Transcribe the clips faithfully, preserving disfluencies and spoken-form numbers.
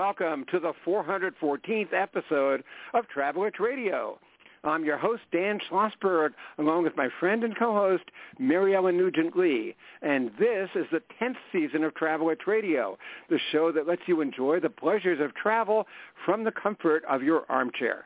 welcome to the four hundred fourteenth episode of Travelers Radio. I'm your host, Dan Schlossberg, along with my friend and co-host, Mary Ellen Nugent-Lee. And this is the tenth season of Travelers Radio, the show that lets you enjoy the pleasures of travel from the comfort of your armchair.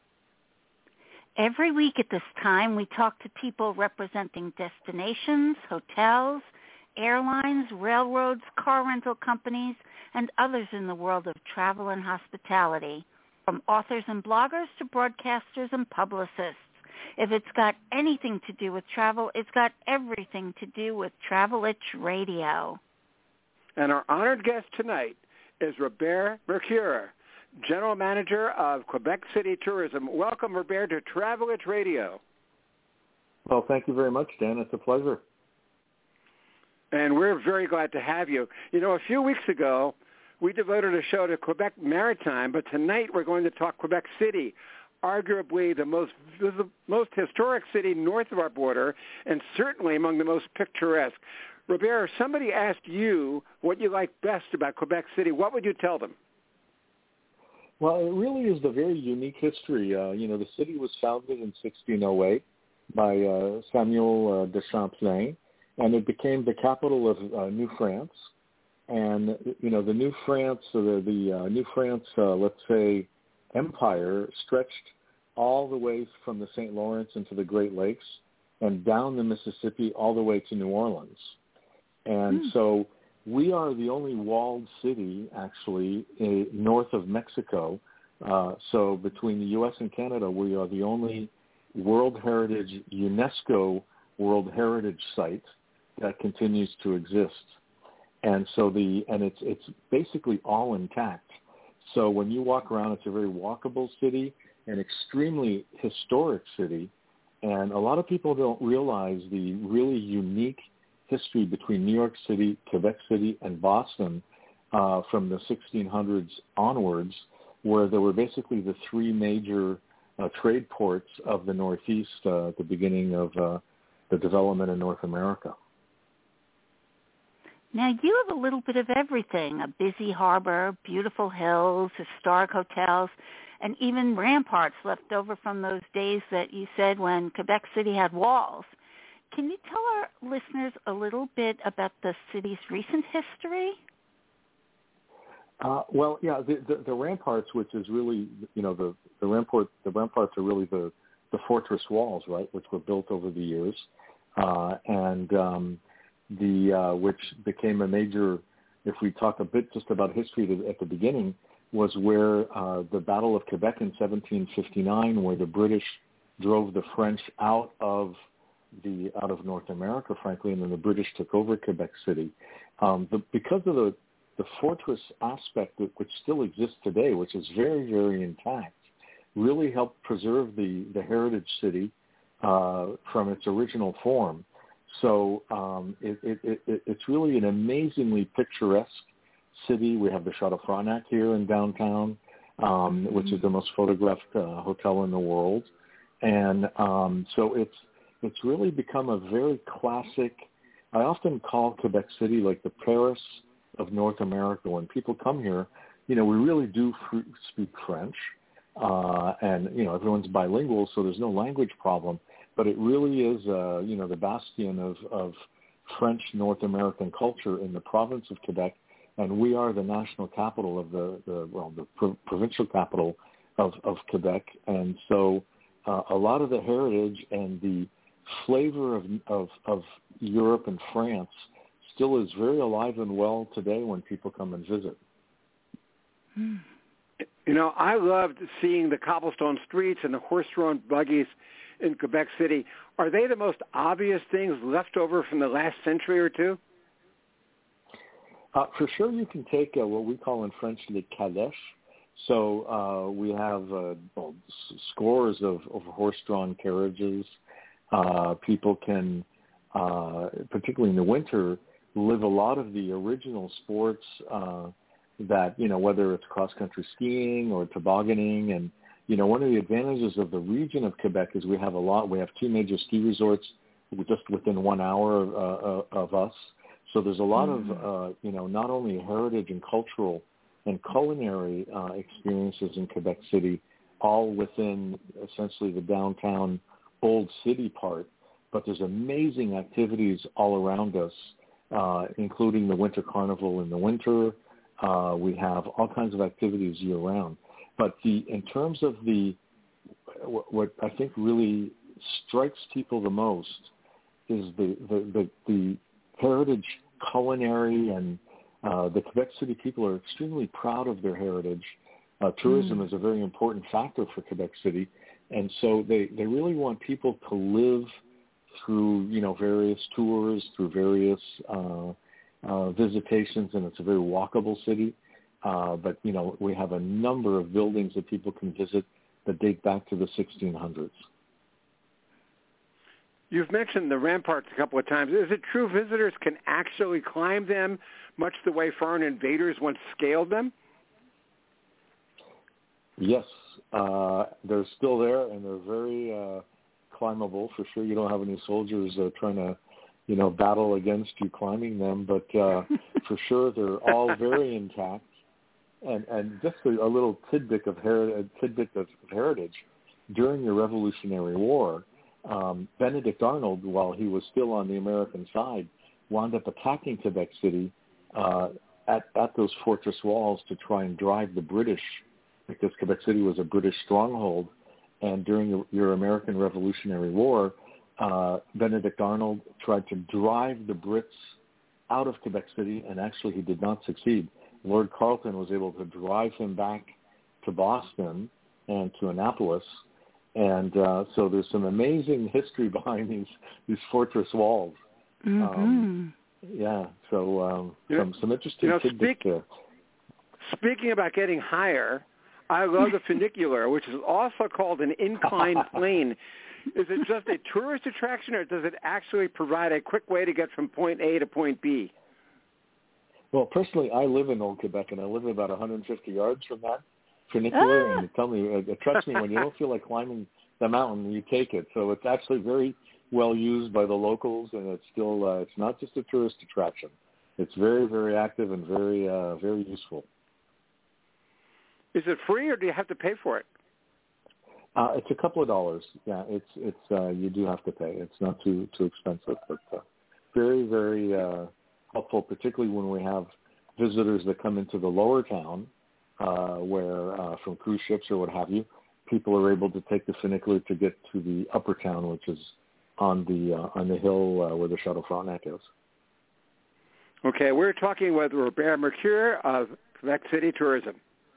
Every week at this time, we talk to people representing destinations, hotels, airlines, railroads, car rental companies, and others in the world of travel and hospitality, from authors and bloggers to broadcasters and publicists. If it's got anything to do with travel, it's got everything to do with Travelitch Radio. And our honored guest tonight is Robert Mercure, General Manager of Quebec City Tourism. Welcome, Robert, to Travelitch Radio. Well, thank you very much, Dan. It's a pleasure. And we're very glad to have you. You know, a few weeks ago, we devoted a show to Quebec Maritime, but tonight we're going to talk Quebec City, arguably the most the most historic city north of our border, and certainly among the most picturesque. Robert, if somebody asked you what you like best about Quebec City, what would you tell them? Well, it really is the very unique history. Uh, you know, the city was founded in sixteen oh eight by uh, Samuel uh, de Champlain, and it became the capital of uh, New France. And, you know, the New France, uh, the, the uh, New France, uh, let's say, empire stretched all the way from the Saint Lawrence into the Great Lakes and down the Mississippi all the way to New Orleans. And mm. so we are the only walled city, actually, in, north of Mexico. Uh, so between the U S and Canada, we are the only World Heritage, UNESCO World Heritage site that continues to exist. And so the and it's it's basically all intact. So when you walk around, it's a very walkable city, an extremely historic city, and a lot of people don't realize the really unique history between New York City, Quebec City, and Boston uh, from the sixteen hundreds onwards, where there were basically the three major uh, trade ports of the Northeast uh, at the beginning of uh, the development in North America. Now, you have a little bit of everything, a busy harbor, beautiful hills, historic hotels, and even ramparts left over from those days that you said when Quebec City had walls. Can you tell our listeners a little bit about the city's recent history? Uh, well, yeah, the, the, the ramparts, which is really, you know, the, the rampart, the ramparts are really the, the fortress walls, right, which were built over the years, uh, and um, the uh, which became a major, if we talk a bit just about history to, at the beginning, was where uh, the Battle of Quebec in seventeen fifty-nine, where the British drove the French out of the out of North America, frankly, and then the British took over Quebec City. Um, but because of the, the fortress aspect, that, which still exists today, which is very, very intact, really helped preserve the, the heritage city uh, from its original form. So um, it, it, it, it's really an amazingly picturesque city. We have the Chateau Frontenac here in downtown, um, mm-hmm. which is the most photographed uh, hotel in the world. And um, so it's it's really become a very classic. I often call Quebec City like the Paris of North America. When people come here, you know, we really do f- speak French, uh, and, you know, everyone's bilingual, so there's no language problem. But it really is, uh, you know, the bastion of, of French North American culture in the province of Quebec, and we are the national capital of the, the well, the pro- provincial capital of, of Quebec. And so uh, a lot of the heritage and the flavor of, of, of Europe and France still is very alive and well today when people come and visit. You know, I loved seeing the cobblestone streets and the horse-drawn buggies in Quebec City. Are they the most obvious things left over from the last century or two? Uh, for sure, you can take uh, what we call in French the calèche. So uh, we have uh, well, s- scores of, of horse-drawn carriages. Uh, people can, uh, particularly in the winter, live a lot of the original sports uh, that, you know, whether it's cross-country skiing or tobogganing. And, you know, one of the advantages of the region of Quebec is we have a lot. We have two major ski resorts just within one hour of, uh, of us. So there's a lot mm. of, uh, you know, not only heritage and cultural and culinary uh, experiences in Quebec City, all within essentially the downtown old city part. But there's amazing activities all around us, uh, including the Winter Carnival in the winter. Uh, we have all kinds of activities year-round. But the in terms of the what, what I think really strikes people the most is the the, the, the heritage culinary, and uh, the Quebec City people are extremely proud of their heritage. Uh, tourism mm. is a very important factor for Quebec City, and so they, they really want people to live through, you know, various tours, through various uh, uh, visitations, and it's a very walkable city. Uh, but, you know, we have a number of buildings that people can visit that date back to the sixteen hundreds. You've mentioned the ramparts a couple of times. Is it true visitors can actually climb them, much the way foreign invaders once scaled them? Yes, uh, they're still there, and they're very uh, climbable. For sure, you don't have any soldiers uh, trying to, you know, battle against you climbing them, but uh, for sure, they're all very intact. And, and just a, a little tidbit of, heri- a tidbit of heritage, during the Revolutionary War, um, Benedict Arnold, while he was still on the American side, wound up attacking Quebec City uh, at, at those fortress walls to try and drive the British, because Quebec City was a British stronghold. And during the, your American Revolutionary War, uh, Benedict Arnold tried to drive the Brits out of Quebec City, and actually he did not succeed. Lord Carleton was able to drive him back to Boston and to Annapolis. And uh, so there's some amazing history behind these, these fortress walls. Mm-hmm. Um, yeah, so um, you some, know, some interesting you know, tidbits speak, there. Speaking about getting higher, I love the funicular, which is also called an inclined plane. Is it just a tourist attraction, or does it actually provide a quick way to get from point A to point B? Well, personally, I live in Old Quebec, and I live about one hundred fifty yards from that funicular, ah. and tell me, it, it trust me, when you don't feel like climbing the mountain, you take it. So it's actually very well used by the locals, and it's still, uh, it's not just a tourist attraction. It's very, very active and very, uh, very useful. Is it free, or do you have to pay for it? Uh, it's a couple of dollars. Yeah, it's it's uh, you do have to pay. It's not too too expensive, but uh, very, very uh, helpful, particularly when we have visitors that come into the lower town, uh, where uh, from cruise ships or what have you, people are able to take the funicular to get to the upper town, which is on the uh, on the hill uh, where the Chateau Frontenac is. Okay, we're talking with Robert Mercure of Quebec City Tourism.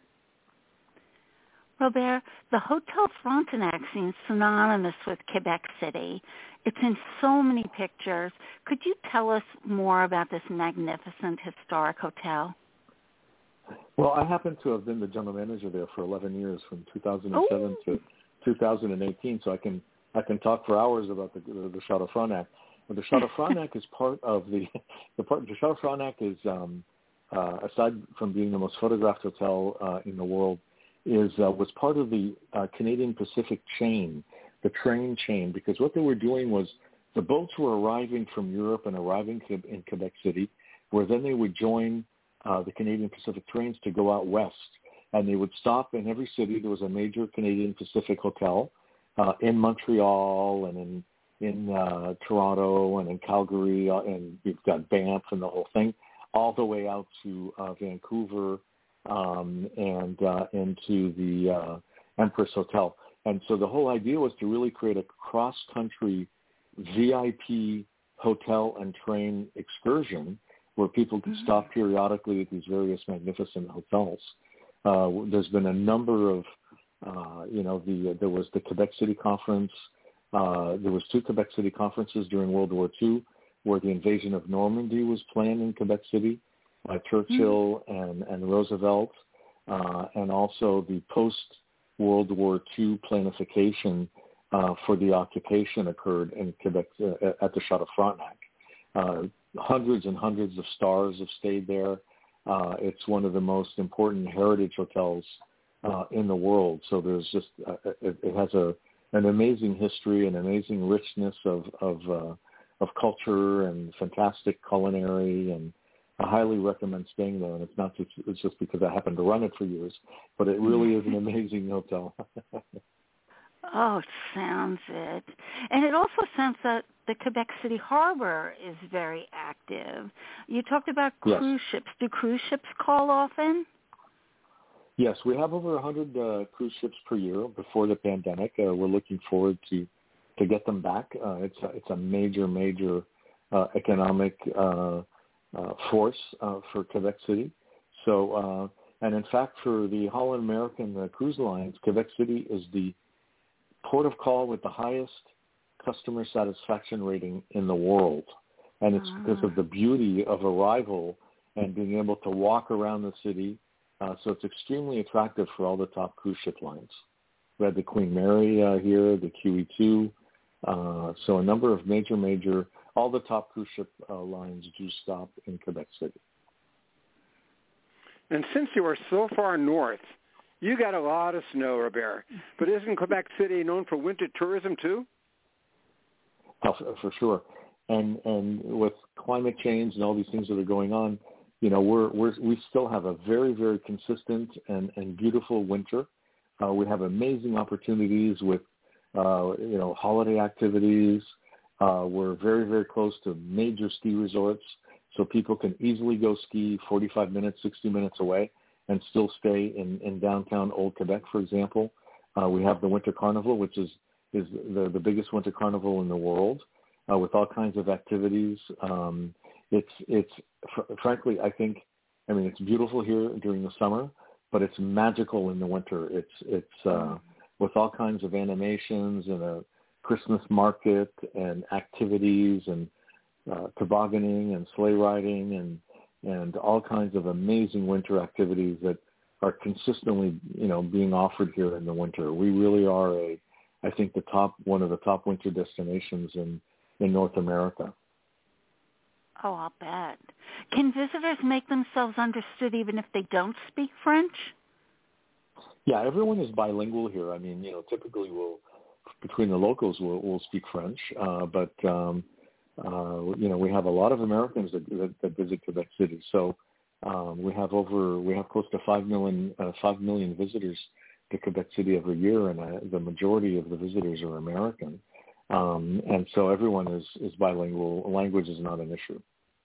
Robert, the Hotel Frontenac seems synonymous with Quebec City. It's in so many pictures. Could you tell us more about this magnificent historic hotel? Well, I happen to have been the general manager there for eleven years, from two thousand seven Ooh. to two thousand eighteen. So I can I can talk for hours about the the, the Chateau Frontenac. But the Chateau Frontenac is part of the the part. The Chateau Frontenac is um, uh, aside from being the most photographed hotel uh, in the world, is uh, was part of the uh, Canadian Pacific chain, the train chain, because what they were doing was the boats were arriving from Europe and arriving in Quebec City, where then they would join uh, the Canadian Pacific trains to go out west. And they would stop in every city. There was a major Canadian Pacific hotel uh, in Montreal and in, in uh, Toronto and in Calgary, uh, and you've got Banff and the whole thing, all the way out to uh, Vancouver, Um, and uh, into the uh, Empress Hotel. And so the whole idea was to really create a cross-country V I P hotel and train excursion where people could mm-hmm. stop periodically at these various magnificent hotels. Uh, there's been a number of, uh, you know, the there was the Quebec City Conference. Uh, there was two Quebec City conferences during World War Two where the invasion of Normandy was planned in Quebec City by Churchill mm-hmm. and, and Roosevelt, uh, and also the post-World War Two planification uh, for the occupation occurred in Quebec uh, at the Chateau Frontenac. Uh, hundreds and hundreds of stars have stayed there. Uh, it's one of the most important heritage hotels uh, in the world. So there's just uh, it, it has a an amazing history, an amazing richness of of, uh, of culture and fantastic culinary and I highly recommend staying there, and it's not just it's just because I happened to run it for years, but it really is an amazing hotel. Oh, it sounds it. And it also sounds that the Quebec City Harbor is very active. You talked about cruise Yes. ships. Do cruise ships call often? Yes, we have over one hundred uh, cruise ships per year before the pandemic. Uh, we're looking forward to, to get them back. Uh, it's, a, it's a major, major uh, economic uh, uh, force uh, for Quebec City. So, uh, and in fact, for the Holland American uh, Cruise Lines, Quebec City is the port of call with the highest customer satisfaction rating in the world. And it's Ah. because of the beauty of arrival and being able to walk around the city. Uh, so it's extremely attractive for all the top cruise ship lines. We had the Queen Mary uh, here, the Q E two. Uh, so a number of major, major, all the top cruise ship uh, lines do stop in Quebec City. And since you are so far north, you got a lot of snow, Robert. But isn't Quebec City known for winter tourism too? Oh, for, for sure. And and with climate change and all these things that are going on, you know, we're we're we still have a very very consistent and, and beautiful winter. Uh, we have amazing opportunities with uh, you know holiday activities. Uh, we're very very close to major ski resorts, so people can easily go ski forty-five minutes, sixty minutes away, and still stay in, in downtown Old Quebec, for example. Uh, we have the Winter Carnival, which is, is the, the biggest winter carnival in the world, uh, with all kinds of activities. Um, it's, it's fr- frankly, I think, I mean, it's beautiful here during the summer, but it's magical in the winter. It's, it's uh, with all kinds of animations and a Christmas market and activities and uh, tobogganing and sleigh riding and and all kinds of amazing winter activities that are consistently, you know, being offered here in the winter. We really are a, I think, the top, one of the top winter destinations in, in North America. Oh, I'll bet. Can visitors make themselves understood even if they don't speak French? Yeah, everyone is bilingual here. I mean, you know, typically we'll, between the locals, we'll, we'll speak French, uh, but, um, Uh, you know, we have a lot of Americans that, that, that visit Quebec City. So um, we have over, we have close to five million, uh, five million visitors to Quebec City every year, and uh, the majority of the visitors are American. Um, and so everyone is, is bilingual. Language is not an issue.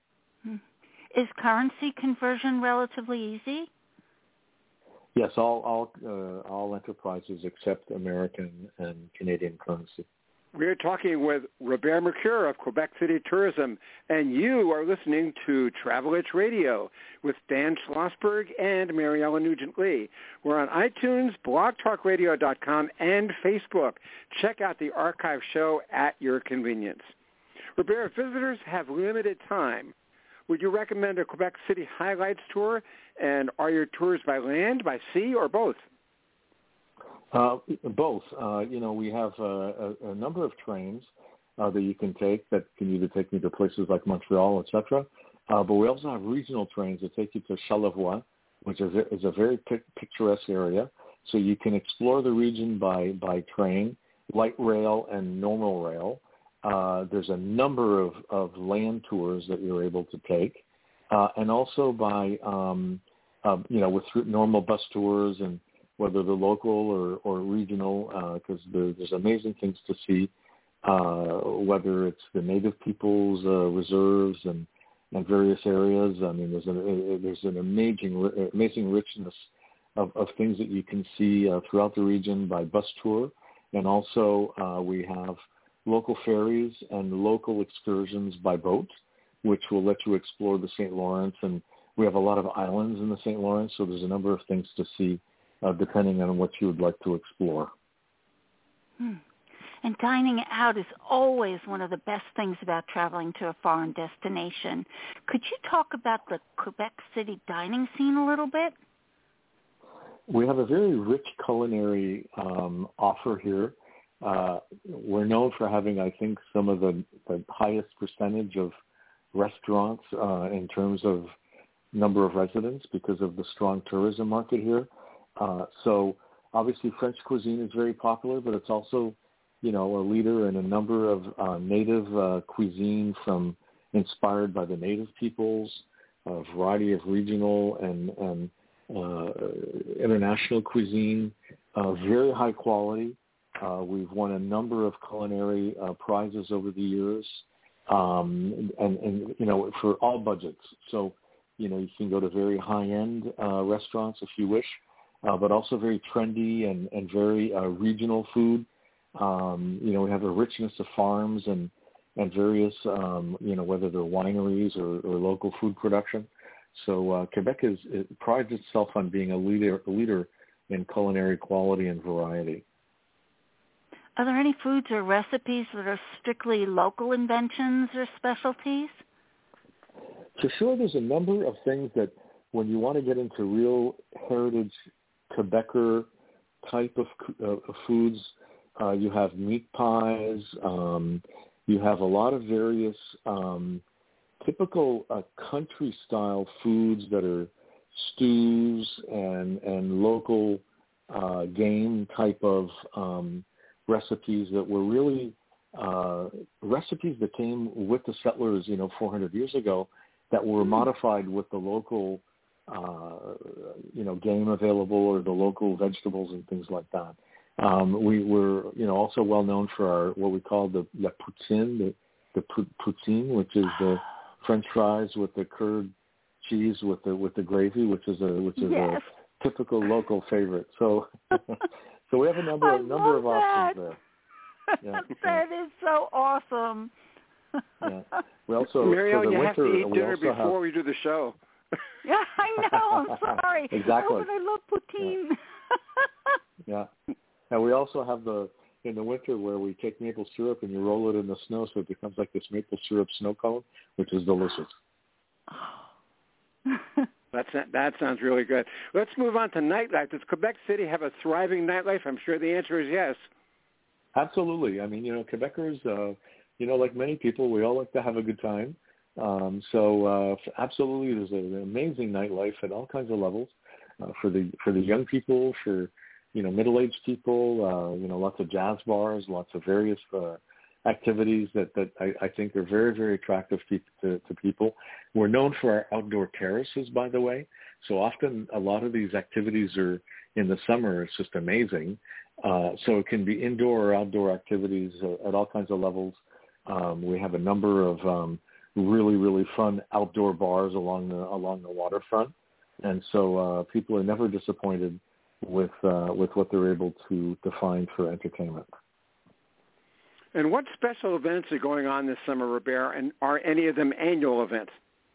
Is currency conversion relatively easy? Yes, all all uh, all enterprises accept American and Canadian currency. We're talking with Robert Mercure of Quebec City Tourism, and you are listening to Travel Itch Radio with Dan Schlossberg and Mariella Nugent-Lee. We're on iTunes, blog talk radio dot com, and Facebook. Check out the archive show at your convenience. Robert, if visitors have limited time, would you recommend a Quebec City highlights tour, and are your tours by land, by sea, or both? Uh, both. Uh, you know, we have uh, a, a number of trains uh, that you can take that can either take you to places like Montreal, et cetera. Uh, but we also have regional trains that take you to Charlevoix, which is a, is a very pic- picturesque area. So you can explore the region by, by train, light rail, and normal rail. Uh, there's a number of, of land tours that you're able to take, uh, and also by, um, uh, you know, with normal bus tours and whether they're local or, or regional, because uh, there, there's amazing things to see, uh, whether it's the Native peoples uh, reserves and, and various areas. I mean, there's an, there's an amazing, amazing richness of, of things that you can see uh, throughout the region by bus tour. And also uh, we have local ferries and local excursions by boat, which will let you explore the Saint Lawrence. And we have a lot of islands in the Saint Lawrence, so there's a number of things to see Uh, depending on what you would like to explore. Hmm. And dining out is always one of the best things about traveling to a foreign destination. Could you talk about the Quebec City dining scene a little bit? We have a very rich culinary um, offer here. Uh, we're known for having, I think, some of the, the highest percentage of restaurants uh, in terms of number of residents because of the strong tourism market here. Uh, so obviously French cuisine is very popular, but it's also, you know, a leader in a number of uh, native uh, cuisine from inspired by the native peoples. a variety of regional and, and uh, international cuisine, uh, very high quality. Uh, we've won a number of culinary uh, prizes over the years, um, and, and, you know, for all budgets. So, you know, you can go to very high-end uh, restaurants if you wish, uh, but also very trendy and, and very uh, regional food. Um, you know, we have a richness of farms and, and various, um, you know, whether they're wineries or, or local food production. So uh, Quebec is, it prides itself on being a leader, a leader in culinary quality and variety. Are there any foods or recipes that are strictly local inventions or specialties? For sure, there's a number of things that when you want to get into real heritage Quebecer type of, uh, of foods, uh, you have meat pies. Um, you have a lot of various um, typical uh, country-style foods that are stews and, and local uh, game type of um recipes that were really uh, recipes that came with the settlers, you know, four hundred years ago, that were mm. modified with the local, uh, you know, game available or the local vegetables and things like that. Um, we were, you know, also well known for our what we call the la poutine, the, the poutine, which is the French fries with the curd cheese with the with the gravy, which is a which is yes. a typical local favorite. So. So we have a number, I a number of that. options there. Yeah, that yeah. is so awesome. Yeah. We also, Mariel, for the you winter, have to eat we dinner also before have, we do the show. Yeah, I know. I'm sorry. Exactly. Oh, but I love poutine. Yeah. yeah. And we also have the, in the winter where we take maple syrup and you roll it in the snow so it becomes like this maple syrup snow cone, which is delicious. That's, that sounds really good. Let's move on to nightlife. Does Quebec City have a thriving nightlife? I'm sure the answer is yes. Absolutely. I mean, you know, Quebecers, uh, you know, like many people, we all like to have a good time. Um, so uh, absolutely, there's an amazing nightlife at all kinds of levels uh, for the for the young people, for, you know, middle-aged people, uh, you know, lots of jazz bars, lots of various uh, activities that, that I, I think are very, very attractive to, to, to people. We're known for our outdoor terraces, by the way. So often a lot of these activities are in the summer. It's just amazing. Uh, so it can be indoor or outdoor activities uh, at all kinds of levels. Um, we have a number of um, really, really fun outdoor bars along the along the waterfront. And so uh, people are never disappointed with uh, with what they're able to, to find for entertainment. And what special events are going on this summer, Robert, and are any of them annual events?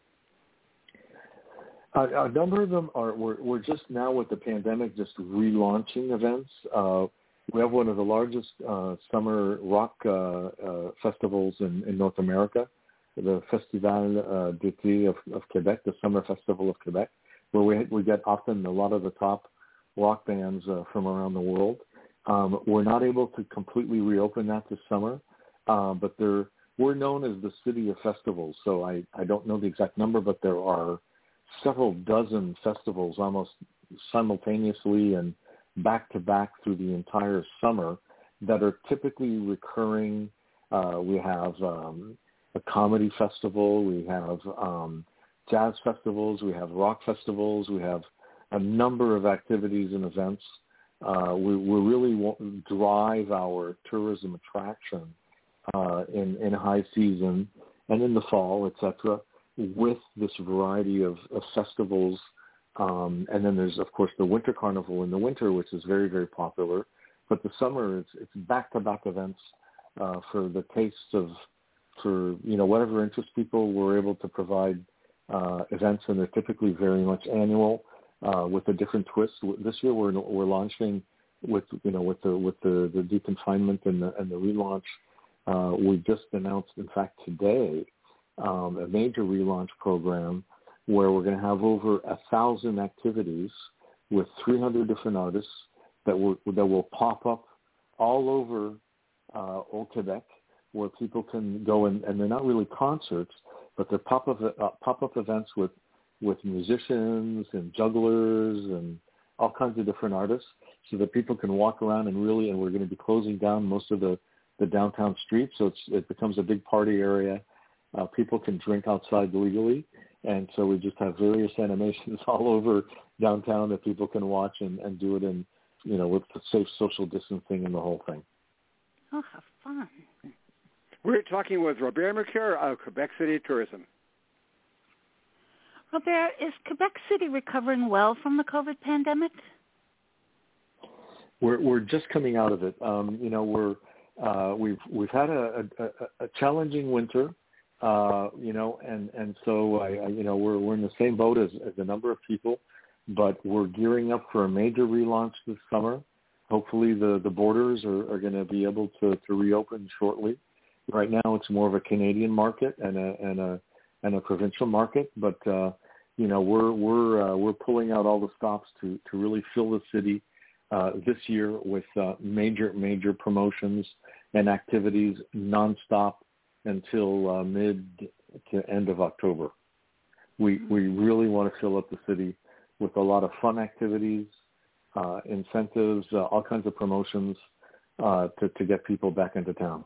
Uh, a number of them are, we're, we're just now with the pandemic just relaunching events. Uh, we have one of the largest uh, summer rock uh, uh, festivals in, in North America, the Festival uh, d'été of, of Quebec, the Summer Festival of Quebec, where we, we get often a lot of the top rock bands uh, from around the world. Um, we're not able to completely reopen that this summer, uh, but there, we're known as the city of festivals. So I, I don't know the exact number, but there are several dozen festivals almost simultaneously and back-to-back through the entire summer that are typically recurring. Uh, we have um, a comedy festival. We have um, jazz festivals. We have rock festivals. We have a number of activities and events. Uh, we, we really want to drive our tourism attraction uh, in, in high season and in the fall, et cetera, with this variety of, of festivals. Um, and then there's, of course, the Winter Carnival in the winter, which is very, very popular. But the summer, it's, it's back-to-back events uh, for the tastes of, for, you know, whatever interests people. We're able to provide uh, events, and they're typically very much annual. Uh, with a different twist. This year we're we're launching with you know with the with the, the deconfinement and the and the relaunch. Uh, we just announced, in fact, today um, a major relaunch program where we're going to have over a thousand activities with three hundred different artists that will that will pop up all over uh, Old Quebec, where people can go and, and they're not really concerts, but they're pop up uh, pop up events with. with musicians and jugglers and all kinds of different artists so that people can walk around and really, and we're going to be closing down most of the, the downtown streets. So it's, it becomes a big party area. Uh, people can drink outside legally, and so we just have various animations all over downtown that people can watch and, and do it in, you know, with safe social distancing and the whole thing. Oh, how fun. We're talking with Robert Mercure of Quebec City Tourism. Robert, is Quebec City recovering well from the COVID pandemic? We're we're just coming out of it. Um, you know, we're uh, we've we've had a, a, a challenging winter. Uh, you know, and and so I, I you know we're we're in the same boat as, as a number of people, but we're gearing up for a major relaunch this summer. Hopefully, the, the borders are, are going to be able to, to reopen shortly. Right now, it's more of a Canadian market and a and a and a provincial market, but uh, you know we're we're uh, we're pulling out all the stops to, to really fill the city uh, this year with uh, major major promotions and activities nonstop until uh, mid to end of October. We we really want to fill up the city with a lot of fun activities, uh, incentives, uh, all kinds of promotions uh, to to get people back into town.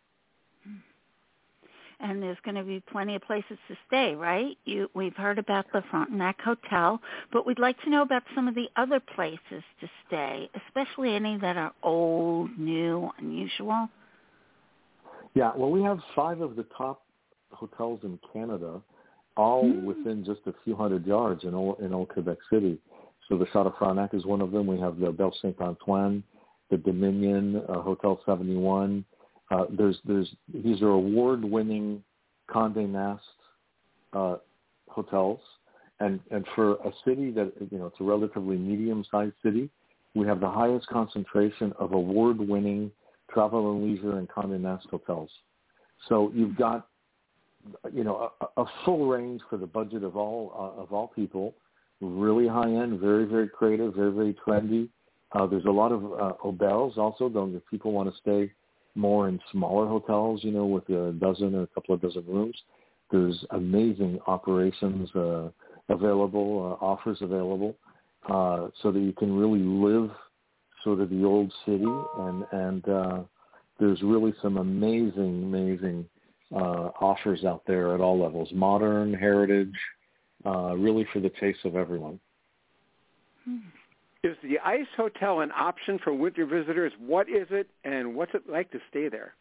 And there's going to be plenty of places to stay, right? You, we've heard about the Frontenac Hotel, but we'd like to know about some of the other places to stay, especially any that are old, new, unusual. Yeah, well, we have five of the top hotels in Canada, all mm. within just a few hundred yards in old, in old Quebec City. So the Chateau Frontenac is one of them. We have the Belle Saint-Antoine, the Dominion, uh, Hotel seventy-one. Uh, there's, there's, these are award-winning Condé Nast uh, hotels, and and for a city that, you know, it's a relatively medium-sized city, we have the highest concentration of award-winning Travel and Leisure and Condé Nast hotels. So you've got, you know, a, a full range for the budget of all uh, of all people, really high-end, very very creative, very very trendy. Uh, there's a lot of uh, hotels also, though, if people want to stay more in smaller hotels, you know, with a dozen or a couple of dozen rooms. There's amazing operations uh, available, uh, offers available, uh, so that you can really live sort of the old city. And, and uh, there's really some amazing, amazing uh, offers out there at all levels, modern, heritage, uh, really for the taste of everyone. Hmm. Is the ICE Hotel an option for winter visitors? What is it, and what's it like to stay there?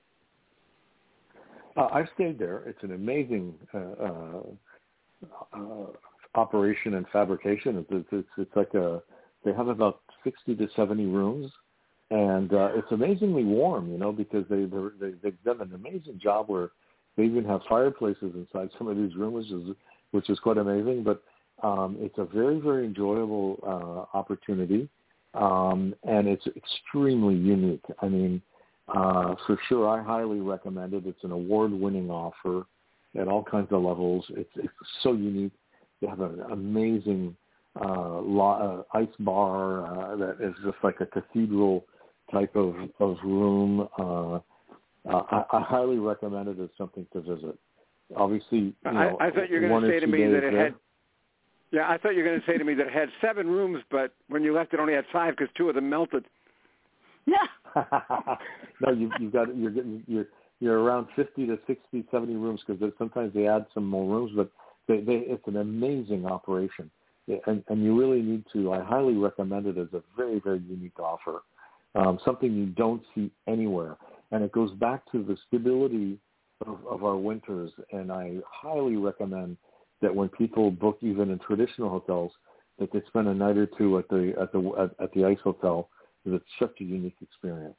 Uh, I've stayed there. It's an amazing uh, uh, uh, operation and fabrication. It's, it's, it's, it's like a, they have about sixty to seventy rooms, and uh, it's amazingly warm, you know, because they, they, they've done an amazing job where they even have fireplaces inside some of these rooms, which is, which is quite amazing. But Um, it's a very, very enjoyable uh, opportunity, um, and it's extremely unique. I mean, uh, for sure, I highly recommend it. It's an award-winning offer at all kinds of levels. It's, it's so unique. They have an amazing uh, lo- uh, ice bar uh, that is just like a cathedral type of, of room. Uh, uh, I, I highly recommend it as something to visit. Obviously, you know, I, I thought you were going to say to me that it there. had... Yeah, I thought you were going to say to me that it had seven rooms, but when you left, it only had five because two of them melted. No. no, you, you've got you're getting you're you're around fifty to sixty, seventy rooms because sometimes they add some more rooms, but they, they it's an amazing operation, and and you really need to. I highly recommend it as a very very unique offer, um, something you don't see anywhere, and it goes back to the stability of, of our winters, and I highly recommend that when people book even in traditional hotels, that they spend a night or two at the at the at, at the ICE Hotel, because it's such a unique experience.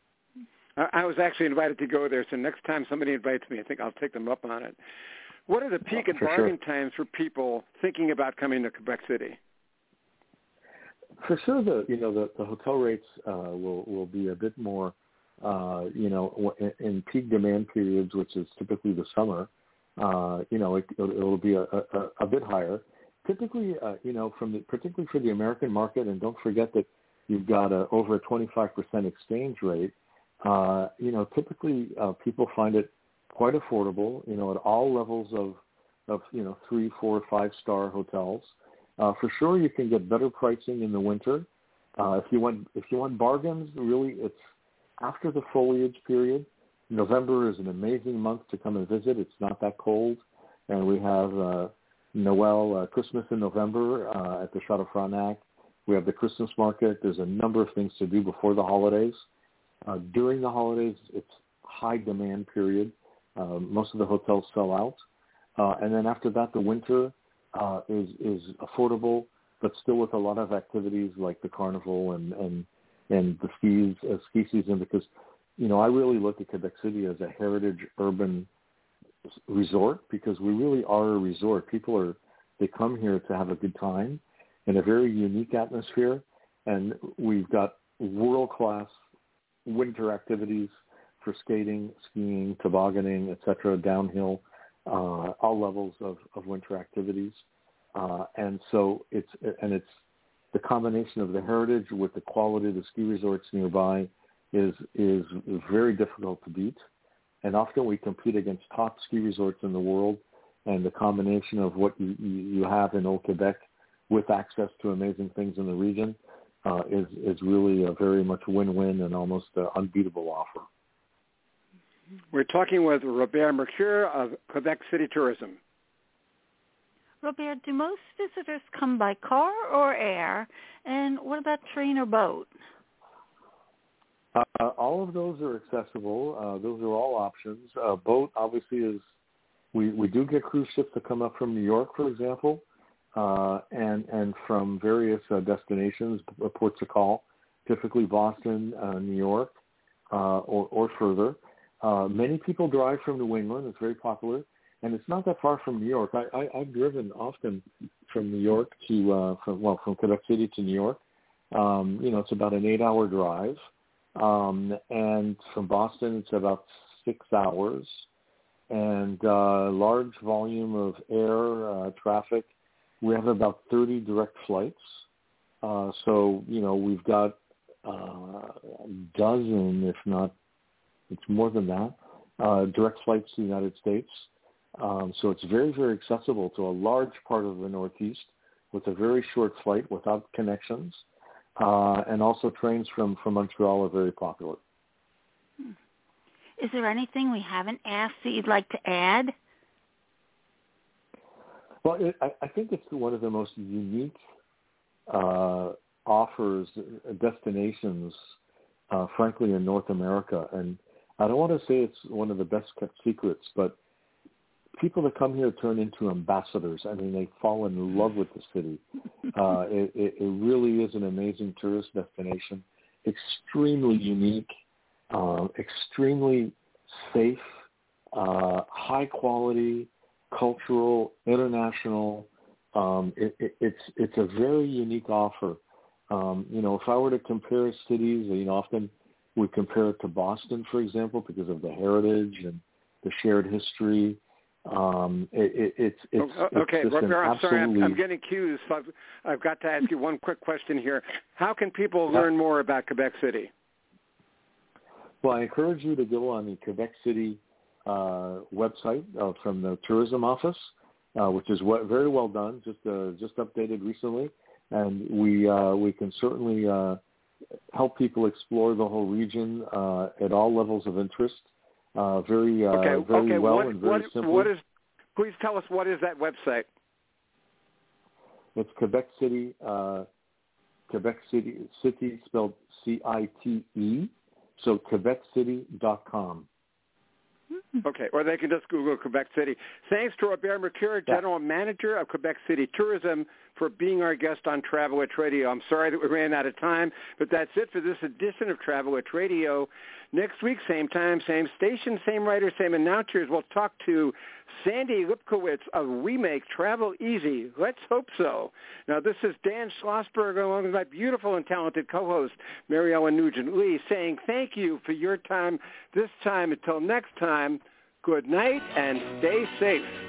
I was actually invited to go there, so next time somebody invites me, I think I'll take them up on it. What are the peak oh, and bargain sure. times for people thinking about coming to Quebec City? For sure, the you know the, the hotel rates uh, will will be a bit more, uh, you know, in, in peak demand periods, which is typically the summer. Uh, you know, it, it'll be a, a, a bit higher. Typically, uh, you know, from the, particularly for the American market, and don't forget that you've got a, over a twenty-five percent exchange rate. Uh, you know, typically uh, people find it quite affordable. You know, at all levels of, of you know, three, four, five star hotels. Uh, for sure, you can get better pricing in the winter. Uh, if you want, if you want bargains, really, it's after the foliage period. November is an amazing month to come and visit. It's not that cold. And we have uh, Noel, uh, Christmas in November uh, at the Chateau Frontenac. We have the Christmas market. There's a number of things to do before the holidays. Uh, during the holidays, it's high demand period. Uh, most of the hotels sell out. Uh, and then after that, the winter uh, is, is affordable, but still with a lot of activities like the carnival and, and, and the skis, uh, ski season, because, you know, I really look at Quebec City as a heritage urban resort, because we really are a resort. People are, they come here to have a good time in a very unique atmosphere, and we've got world-class winter activities for skating, skiing, tobogganing, et cetera, downhill, uh, all levels of, of winter activities. Uh, and so it's, and it's the combination of the heritage with the quality of the ski resorts nearby is, is very difficult to beat. And often we compete against top ski resorts in the world, and the combination of what you, you have in Old Quebec with access to amazing things in the region uh, is, is really a very much win-win and almost an unbeatable offer. We're talking with Robert Mercure of Quebec City Tourism. Robert, do most visitors come by car or air? And what about train or boat? Uh, all of those are accessible. Uh, those are all options. Uh, boat, obviously, is we, we do get cruise ships that come up from New York, for example, uh, and, and from various uh, destinations, ports of call, typically Boston, uh, New York, uh, or, or further. Uh, many people drive from New England. It's very popular. And it's not that far from New York. I, I, I've driven often from New York to, uh, from, well, from Quebec City to New York. Um, you know, it's about an eight-hour drive. Um, and from Boston, it's about six hours. And uh, large volume of air uh, traffic. We have about thirty direct flights. Uh, so, you know, we've got uh, a dozen, if not, it's more than that, uh, direct flights to the United States. Um, so it's very, very accessible to a large part of the Northeast with a very short flight without connections. Uh, and also trains from, from Montreal are very popular. Is there anything we haven't asked that you'd like to add? Well, it, I, I think it's one of the most unique uh, offers, uh, destinations, uh, frankly, in North America. And I don't want to say it's one of the best kept secrets, but people that come here turn into ambassadors. I mean, they fall in love with the city. Uh, it, it, it really is an amazing tourist destination, extremely unique, uh, extremely safe, uh, high quality, cultural, international. Um, it, it, it's it's a very unique offer. Um, you know, if I were to compare cities, you know, often we compare it to Boston, for example, because of the heritage and the shared history. Um, it, it, it's, it's, oh, okay, it's Robert, I'm absolutely... sorry, I'm, I'm getting cues. So I've, I've got to ask you one quick question here. How can people learn more about Quebec City? Well, I encourage you to go on the Quebec City uh, website uh, from the tourism office, uh, which is what, very well done, just uh, just updated recently, and we uh, we can certainly uh, help people explore the whole region uh, at all levels of interest. Uh, very, uh, okay, very okay. well what, and very what, simple. What is? Please tell us, what is that website? It's Quebec City, uh, Quebec City, city spelled C I T E, so quebec city dot com. Okay, or they can just Google Quebec City. Thanks to Robert Mercure, General yeah. Manager of Quebec City Tourism, for being our guest on Travel Witch Radio. I'm sorry that we ran out of time, but that's it for this edition of Travel Witch Radio. Next week, same time, same station, same writer, same announcers. We'll talk to Sandy Lipkowitz of We Make Travel Easy. Let's hope so. Now, this is Dan Schlossberg, along with my beautiful and talented co-host, Mary Ellen Nugent-Lee, saying thank you for your time this time. Until next time, good night and stay safe.